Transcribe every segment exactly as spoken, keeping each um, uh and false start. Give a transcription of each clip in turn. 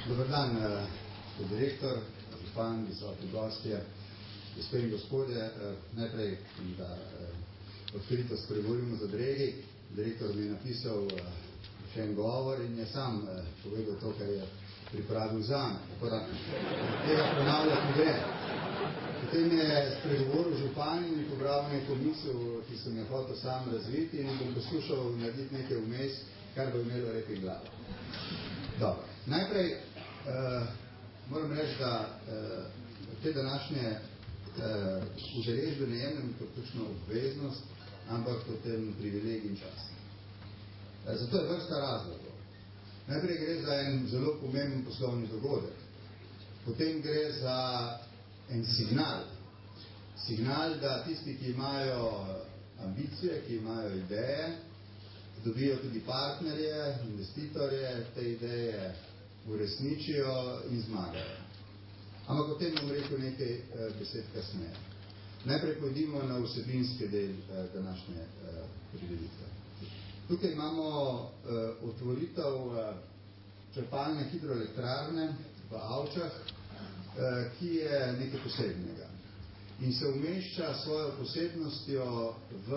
Dobar dan, gospod direktor, župan, visoki gostje, gospe in gospodje. Najprej, da odkrito spregovorimo za dregi. Direktor mi je napisal še en govor in je sam povedal to, kar je pripravil zame. Tako da tega ponavljati gre. Potem je spregovoril župan in mi pobral neko misel, ki sem jo hotel sam razviti in bom poslušal narediti nekaj vmes, kar bo imelo rep in glavo. Dobro. Najprej uh, moram reči, da uh, te današnje uh, udeležbe ne jemljem kot točno obveznost, ampak kot en privilegij in čas. Uh, zato je vrsta razlogov. Najprej gre za en zelo pomemben poslovni dogodek. Potem gre za en signal. Signal, da tisti, ki imajo ambicije, ki imajo ideje, dobijo tudi partnerje, investitorje, te ideje uresničijo in zmagajo. Ampak o tem bom rekel nekaj besed kasneje. Najprej pojdimo na vsebinski del današnje prireditve. Tukaj imamo otvoritev črpalne hidroelektrarne v Avčah, ki je nekaj posebnega. In se umešča svojo posebnostjo v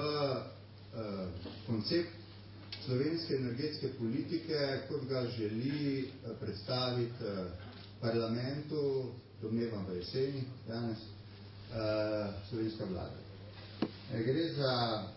koncept slovenske energetske politike, kot ga želi predstaviti parlamentu, domnevam v jeseni, danes, slovenska vlada. Gre za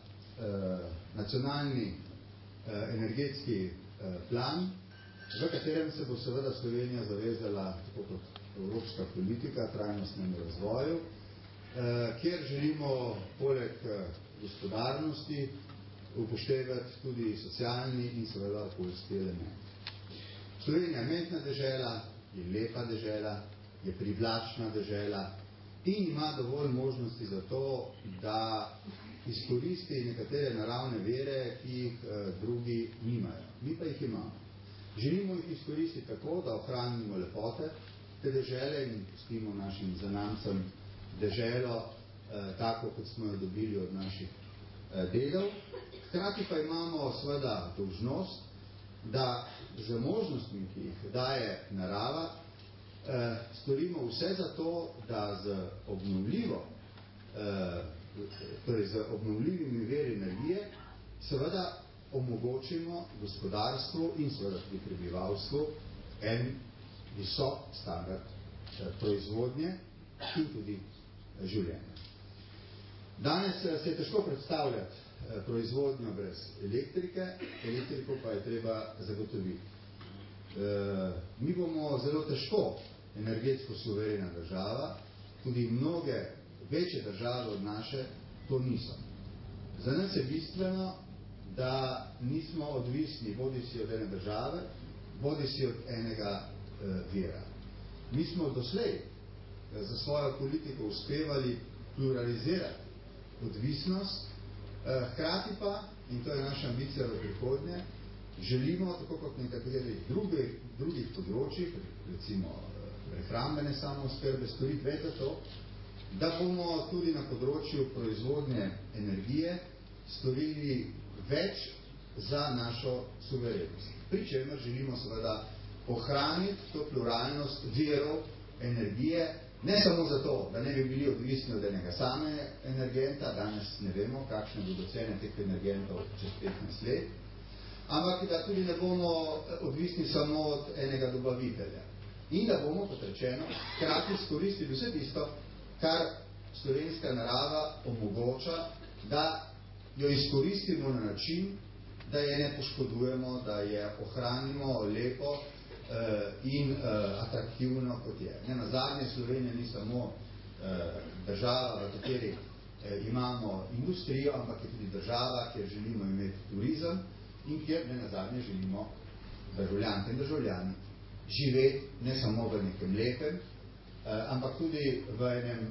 nacionalni energetski plan, v katerem se bo seveda Slovenija zavezala, tako kot evropska politika, trajnostnemu razvoju, kjer želimo poleg gospodarnosti upoštevati tudi socialni in seveda okoljski element. Slovenija je metna dežela, je lepa dežela, je privlačna dežela in ima dovolj možnosti za to, da izkoristi nekatere naravne vire, ki jih drugi nimajo. Mi pa jih imamo. Želimo jih izkoristiti tako, da ohranimo lepote te dežele in pustimo našim zanamcem deželo tako, kot smo jo dobili od naših dedov. Hkrati pa imamo seveda dolžnost, da z možnostmi, ki jih daje narava, storimo vse za to, da z obnovljivo, torej z obnovljivimi viri energije, seveda omogočimo gospodarstvu in seveda tudi prebivalstvu en visok standard proizvodnje in tudi življenja. Danes se je težko predstavljati proizvodnjo brez elektrike, elektriko pa je treba zagotoviti. Mi bomo zelo težko energetsko suverena država, tudi mnoge večje države od naše to niso. Za nas je bistveno, da nismo odvisni bodi si od ene države, bodi si od enega vira. Mi smo doslej za svojo politiko uspevali pluralizirati odvisnost, hkrati pa, in to je naša ambicija v prihodnje, želimo, tako kot nekaterih drugih, drugih področjih, recimo prehrambene samooskrbe, storiti več za to, da bomo tudi na področju proizvodnje energije storili več za našo suverenost. Pri čemer želimo seveda ohraniti to pluralnost virov energije, ne samo zato, da ne bi bili odvisni od enega same energenta, danes ne vemo, kakšne bodo cene teh energentov čez petnajst let, ampak da tudi ne bomo odvisni samo od enega dobavitelja. In da bomo, kot rečeno, hkrati izkoristili vse tisto, kar slovenska narava omogoča, da jo izkoristimo na način, da je ne poškodujemo, da je ohranimo lepo in atraktivno, kot je. Ne, na zadnje Slovenija ni samo država, v kateri imamo industrijo, ampak je tudi država, kjer želimo imeti turizem in kjer ne na zadnje želimo državljanke in državljani živeti ne samo v nekem lepem, ampak tudi v enem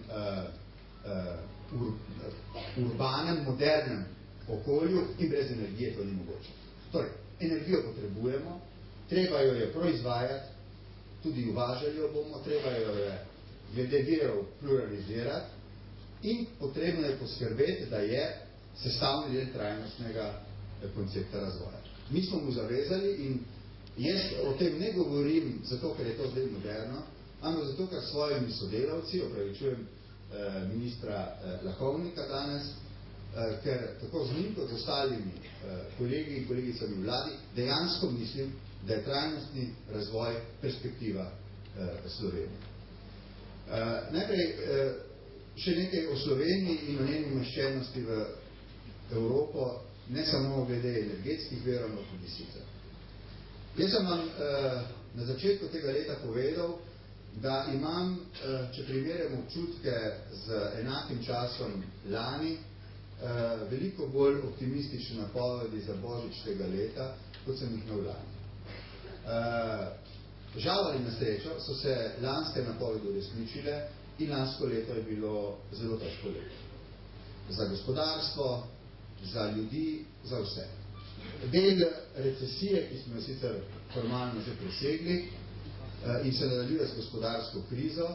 ur, urbanem, modernem okolju in brez energije to ni mogoče. Torej, energijo potrebujemo, treba jo je proizvajati, tudi uvažali jo bomo, treba jo je glede virov pluralizirati in potrebno je poskrbeti, da je sestavni del trajnostnega koncepta razvoja. Mi smo mu zavezali in Jaz o tem ne govorim zato, ker je to zdaj moderno, ampak zato, ker svojimi sodelavci, opravičujem eh, ministra eh, Lahovnika danes, eh, ker tako z njim kot z ostalimi eh, kolegi in kolegicami vladi dejansko mislim, da je trajnostni razvoj perspektiva eh, Slovenije. Eh, najprej eh, še nekaj o Sloveniji in o njeni umeščenosti v Evropo, ne samo glede energetskih verov, no tudi sicer. Jaz sem vam eh, na začetku tega leta povedal, da imam, eh, če primerjam občutke z enakim časom lani, eh, veliko bolj optimistične napovedi za božič tega leta, kot sem jih imel lani. Eh, žal ali na srečo so se lanske napovedi uresničile in lansko leto je bilo zelo težko leto. Za gospodarstvo, za ljudi, za vse. Del recesije, ki smo jo sicer formalno že presegli in se nadaljuje s gospodarsko krizo,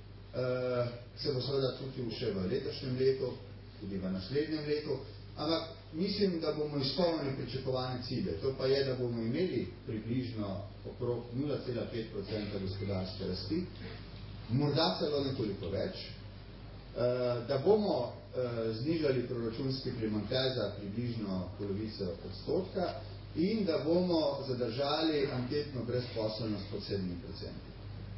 se bo seveda čutil še v letošnjem letu, tudi v naslednjem letu, ampak mislim, da bomo izpolnili pričakovane cilje. To pa je, da bomo imeli približno okrog nula cela pet procenta gospodarske rasti, morda celo nekoliko več, da bomo znižali proračunski primanjkljaj za približno polovico odstotka in da bomo zadržali anketno brezposelnost pod sedem procentov.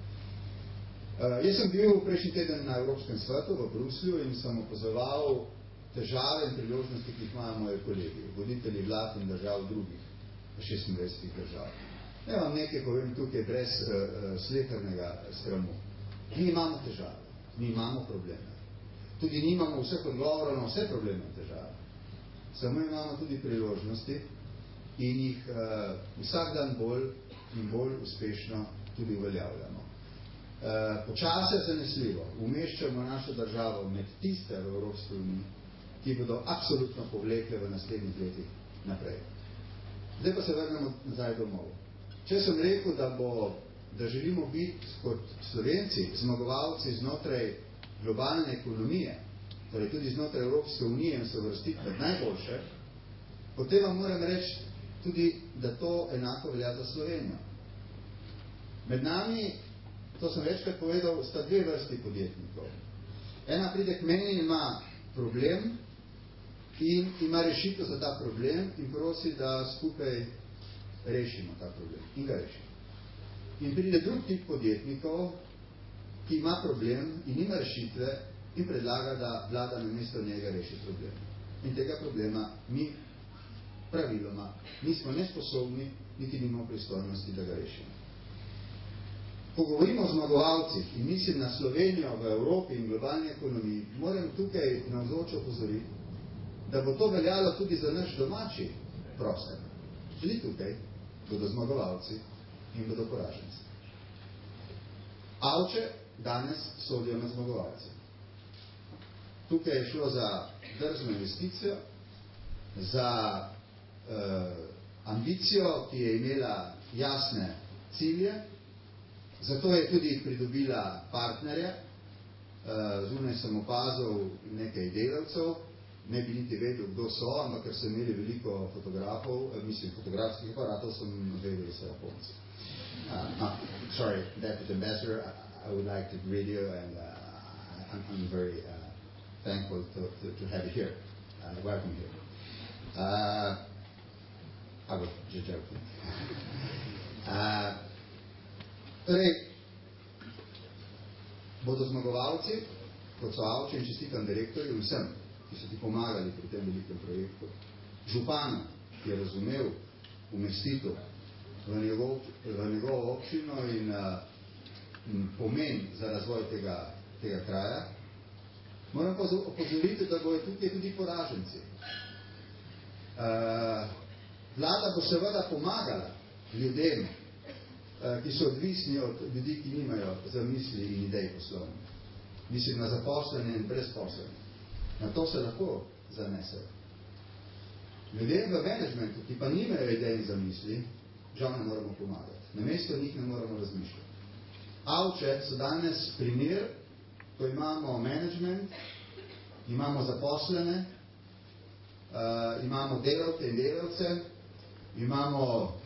Jaz sem bil prejšnji teden na Evropskem svetu v Bruslju in sem opazoval težave in priložnosti, ki jih imajo moji kolegi, voditelji vlad in držav drugih šestindvajsetih držav. Ne vam nekaj povem tukaj brez uh, slehernega sramu. Mi imamo težave, mi imamo probleme. Tudi nimamo vseh odgovorov na vse probleme in težave. Samo imamo tudi priložnosti in jih uh, vsak dan bolj in bolj uspešno tudi uveljavljamo. Uh, počasi zanesljivo umeščamo našo državo med tiste v Evropski uniji, ki bodo absolutno povlekle v naslednjih letih naprej. Zdaj pa se vrnemo nazaj domov. Če sem rekel, da, bo, da želimo biti kot Slovenci zmagovalci znotraj globalne ekonomije, torej tudi znotraj Evropske unije in se uvrstiti med najboljše, potem vam moram reči tudi, da to enako velja za Slovenijo. Med nami, to sem večkrat povedal, sta dve vrsti podjetnikov. Ena pride k meni in ima problem in ima rešitev za ta problem in prosi, da skupaj rešimo ta problem in ga rešimo. In pride drug tip podjetnikov, ki ima problem in nima rešitve in predlaga, da vlada namesto njega reši problem. In tega problema mi praviloma nismo nesposobni, niti nimamo pristojnosti, da ga rešimo. Ko govorimo o zmagovalcih in mislim na Slovenijo v Evropi in globalni ekonomiji, moram tukaj navzoč opozoriti, da bo to veljalo tudi za naš domači prostor. Tudi tukaj bodo zmagovalci in bodo poraženci. Avče danes sodijo na zmagovalce. Tukaj je šlo za drzno investicijo, za eh, ambicijo, ki je imela jasne cilje, zato je tudi pridobila partnerje. Zunaj sem opazil nekaj delavcev, ne bi niti vedel, kdo so, ampak ker so imeli veliko fotografov, mislim, fotografskih aparatov, sem vedel, da so Japonci. Uh, uh, sorry, Deputy Ambassador, I, I would like to greet you and uh, I'm, I'm very uh, thankful to, to, to have you here. Uh, welcome here. Uh, I was just joking. uh, Torej, bodo zmagovalci, kot so Avče in čestitam direktorju vsem, ki so ti pomagali pri tem velikem projektu, županu, ki je razumel umestitev v, njegov, v njegovo občino in, in pomen za razvoj tega, tega kraja, moram pa opozoriti, da bojo tukaj tudi poraženci. Uh, vlada bo seveda pomagala ljudem, ki so odvisni od ljudi, ki nimajo zamisli in idej poslovnih. Mislim na zaposlene in brezposlene. Na to se lahko zanesejo. Ljudem v menedžmentu, ki pa nimajo idej in zamisli, žal ne moramo pomagati. Namesto njih ne moramo razmišljati. Avče so danes primer, ko imamo menedžment, imamo zaposlene, uh, imamo delavke in delavce, imamo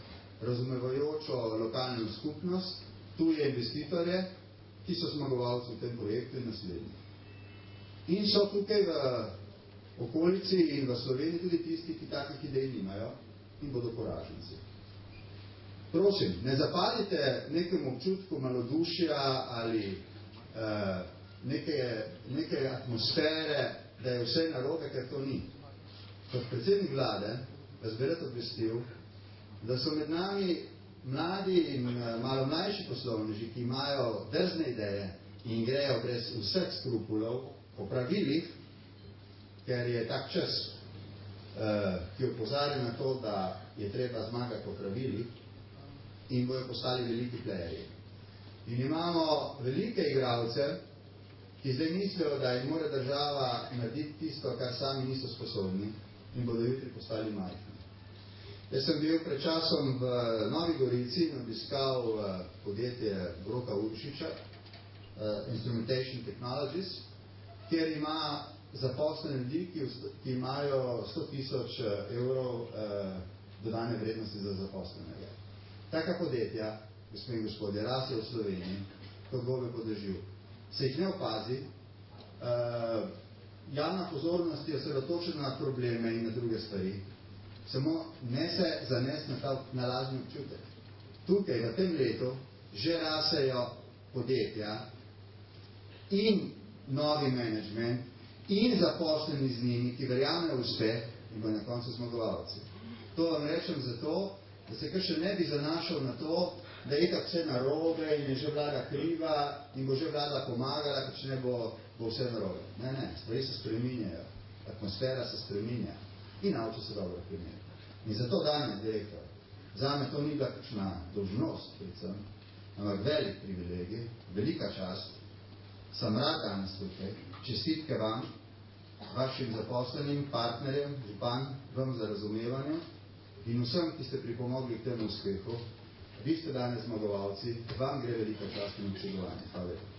razumevajočo lokalno skupnost, tuje investitorje, ki so zmagovalci v tem projektu in naslednji. In so tukaj v okolici in v Sloveniji tudi tisti, ki takih idej nimajo in bodo poraženci. Prosim, ne zapadite nekem občutku malodušja ali uh, neke, neke atmosfere, da je vse narobe, ker to ni. Kot predsednik vlade vas bi rad obvestil, da so med nami mladi in malo mlajši poslovneži, ki imajo drzne ideje in grejo brez vseh skrupulov po pravilih, ker je tak čas, uh, ki opozarja na to, da je treba zmagati po pravilih in bojo postali veliki playerji. In imamo velike igralce, ki zdaj mislijo, da jim mora država narediti tisto, kar sami niso sposobni in bodo jutri postali majhni. Jaz sem bil pred časom v Novi Gorici in obiskal uh, podjetje Broka Uršiča, uh, Instrumentation Technologies, kjer ima zaposlene ljudi, ki, ki imajo sto tisoč evrov uh, dodane vrednosti za zaposlenega. Taka podjetja, gospod in gospodje, rasejo v Sloveniji, kot gobe po dežju. Se jih ne opazi, uh, javna pozornost je osredotočena na probleme in na druge stvari, samo ne se zanesti na, ta, na lažni občutek. Tukaj, v tem letu, že rasejo podjetja in novi menedžment in zaposleni z njimi, ki verjamejo v uspeh in bo na koncu zmagovalci. To vam rečem zato, da se kar še ne bi zanašal na to, da je itak vse narobe in je že vlada kriva in bo že vlada pomagala, ker če ne bo, bo vse narobe. Ne, ne, stvari se spreminjajo, atmosfera se spreminja in avto se dobro primer. In zato danes, direktor, zame to ni bila kakšna dolžnost, predvsem, ampak velik privilegij, velika čast, sem rad danes tukaj, čestitke vam, vašim zaposlenim, partnerjem, župan, vam za razumevanje in vsem, ki ste pripomogli k temu uspehu. Vi ste danes zmagovalci, vam gre velika čast in občudovanje. Hvala lepa.